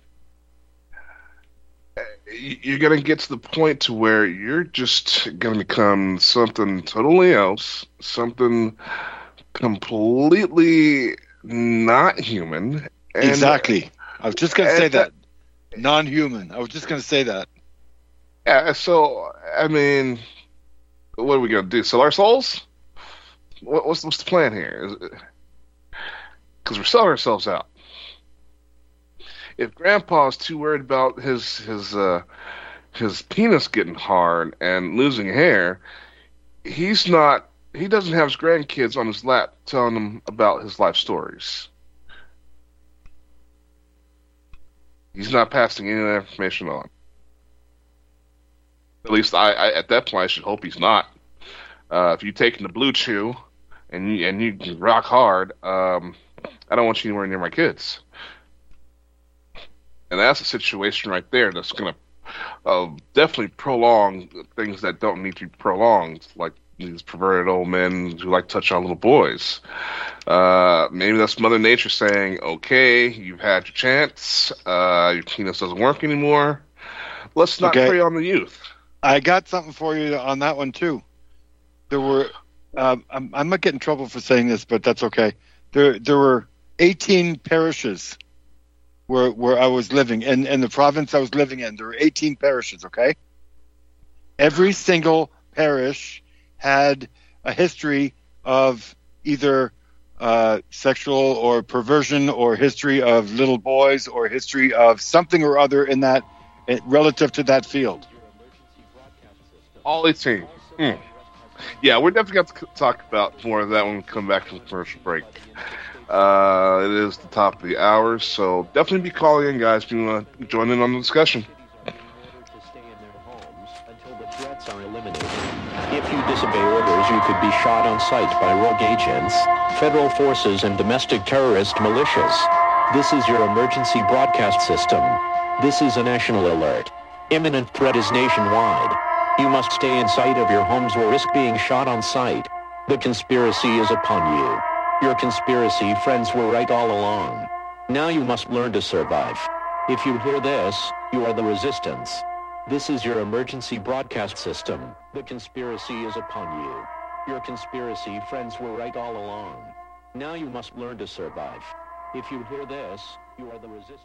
you're going to get to the point to where you're just going to become something totally else, something completely not human. And, exactly. I was just going to say that. that. Non-human. I was just going to say that. Yeah, so, I mean, what are we going to do? Sell our souls? What, what's, what's the plan here? Because we're selling ourselves out. If Grandpa's too worried about his his uh, his penis getting hard and losing hair, he's not. He doesn't have his grandkids on his lap telling them about his life stories. He's not passing any of that information on. At least I, I at that point, I should hope he's not. Uh, if you're taking the blue chew and you and you rock hard, um, I don't want you anywhere near my kids. And that's a situation right there that's going to uh, definitely prolong things that don't need to be prolonged, like these perverted old men who like to touch on little boys. Uh, maybe that's Mother Nature saying, okay, you've had your chance, uh, your penis doesn't work anymore. Let's not okay. prey on the youth. I got something for you on that one, too. There were, um, I'm, I might get in trouble for saying this, but that's okay. There there were eighteen parishes where where I was living, and in the province I was living in, there were eighteen parishes, okay? Every single parish had a history of either uh, sexual or perversion or history of little boys or history of something or other in that, relative to that field. All eighteen. Mm. Yeah, we're definitely going to talk about more of that when we come back from the commercial break. Uh, it is the top of the hour, so definitely be calling in, guys, if you want to join in on the discussion. Threats are eliminated. If you disobey orders, you could be shot on sight by rogue agents, federal forces, and domestic terrorist militias. This is your emergency broadcast system. This is a national alert. Imminent threat is nationwide. You must stay in sight of your homes or risk being shot on sight. The conspiracy is upon you. Your conspiracy friends were right all along. Now you must learn to survive. If you hear this, you are the resistance. This is your emergency broadcast system. The conspiracy is upon you. Your conspiracy friends were right all along. Now you must learn to survive. If you hear this, you are the resistance.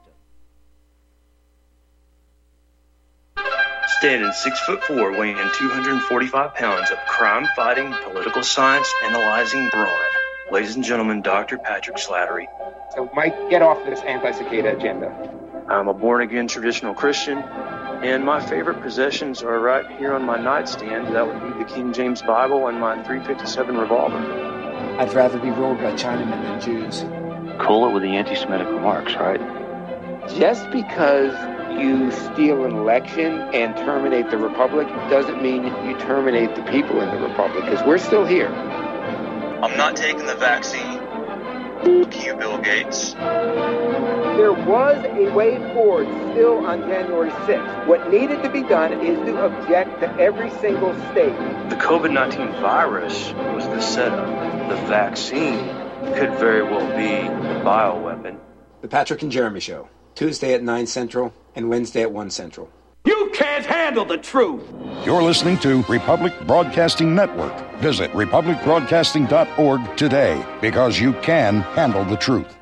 Standing six foot four, weighing two hundred forty-five pounds of crime-fighting, political science analyzing brawn. Ladies and gentlemen, Doctor Patrick Slattery. So, Mike, get off this anti-cicada agenda. I'm a born-again traditional Christian, and my favorite possessions are right here on my nightstand. That would be the King James Bible and my three fifty-seven revolver. I'd rather be ruled by Chinamen than Jews. Cool it with the anti-Semitic remarks, right? Just because you steal an election and terminate the Republic doesn't mean you terminate the people in the Republic, because we're still here. I'm not taking the vaccine. Fuck you, Bill Gates. There was a way forward still on January sixth. What needed to be done is to object to every single state. The COVID nineteen virus was the setup. the vaccine could very well be a bioweapon. The Patrick and Jeremy Show, Tuesday at nine Central and Wednesday at one Central. You can't handle the truth. You're listening to Republic Broadcasting Network. Visit republic broadcasting dot org today, because you can handle the truth.